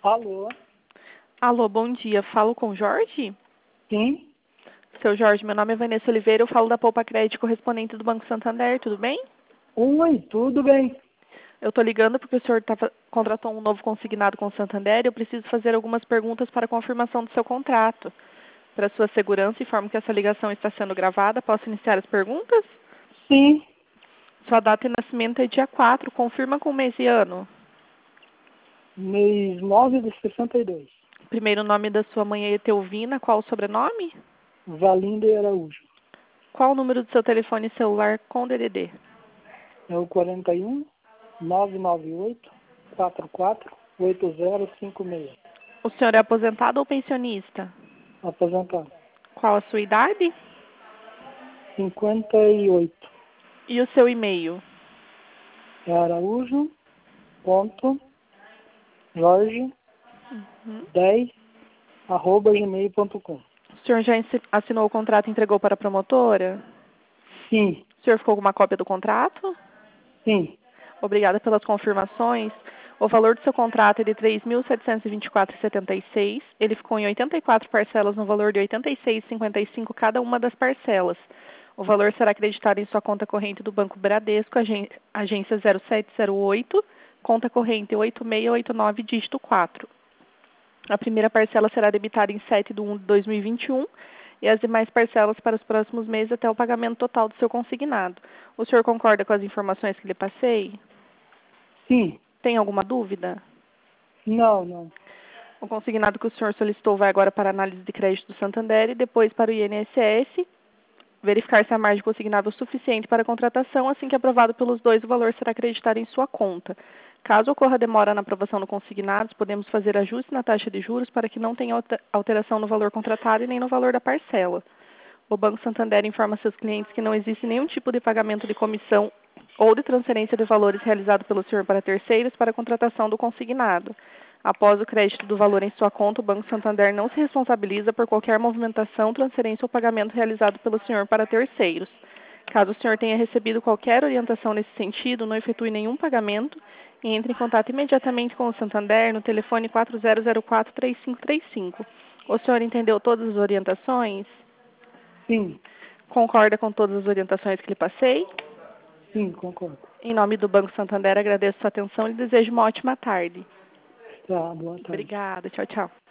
Alô? Alô, bom dia. Falo com o Jorge? Sim? Seu Jorge, meu nome é Vanessa Oliveira, eu falo da Poupa Crédito correspondente do Banco Santander, tudo bem? Oi, tudo bem? Eu estou ligando porque o senhor contratou um novo consignado com o Santander e eu preciso fazer algumas perguntas para confirmação do seu contrato. Para sua segurança, informo que essa ligação está sendo gravada. Posso iniciar as perguntas? Sim, Sua data de nascimento é dia 4. Confirma com mês e ano. mês 9 de 62. Primeiro nome da sua mãe é Etelvina. Qual o sobrenome? Valinda Araújo. Qual o número do seu telefone celular com DDD? É o 41 998 44 8056. O senhor é aposentado ou pensionista? Aposentado. Qual a sua idade? 58. E o seu e-mail? É Araújo ponto Jorge Uhum. 10 arroba gmail.com. O senhor já assinou o contrato e entregou para a promotora? Sim, O senhor ficou com uma cópia do contrato? sim, Obrigada pelas confirmações. O valor do seu contrato é de R$ 3.724,76. Ele ficou em 84 parcelas no valor de R$ 86,55 cada uma das parcelas. O valor será acreditado em sua conta corrente do Banco Bradesco, agência 0708, conta corrente 8689, dígito 4. A primeira parcela será debitada em 7/1 de 2021 e as demais parcelas para os próximos meses até o pagamento total do seu consignado. O senhor concorda com as informações que lhe passei? sim. Tem alguma dúvida? Não. O consignado que o senhor solicitou vai agora para a análise de crédito do Santander e depois para o INSS, verificar se a margem consignada é suficiente para a contratação. Assim que aprovado pelos dois, o valor será acreditado em sua conta. Caso ocorra demora na aprovação do consignado, podemos fazer ajuste na taxa de juros para que não tenha alteração no valor contratado e nem no valor da parcela. O Banco Santander informa seus clientes que não existe nenhum tipo de pagamento de comissão ou de transferência de valores realizado pelo senhor para terceiros para a contratação do consignado. Após o crédito do valor em sua conta, o Banco Santander não se responsabiliza por qualquer movimentação, transferência ou pagamento realizado pelo senhor para terceiros. Caso o senhor tenha recebido qualquer orientação nesse sentido, não efetue nenhum pagamento e entre em contato imediatamente com o Santander no telefone 4004-3535. O senhor entendeu todas as orientações? Sim, Concorda com todas as orientações que lhe passei? sim, concordo. Em nome do Banco Santander, agradeço sua atenção e desejo uma ótima tarde. Tá, boa tarde. Obrigada. Tchau, tchau.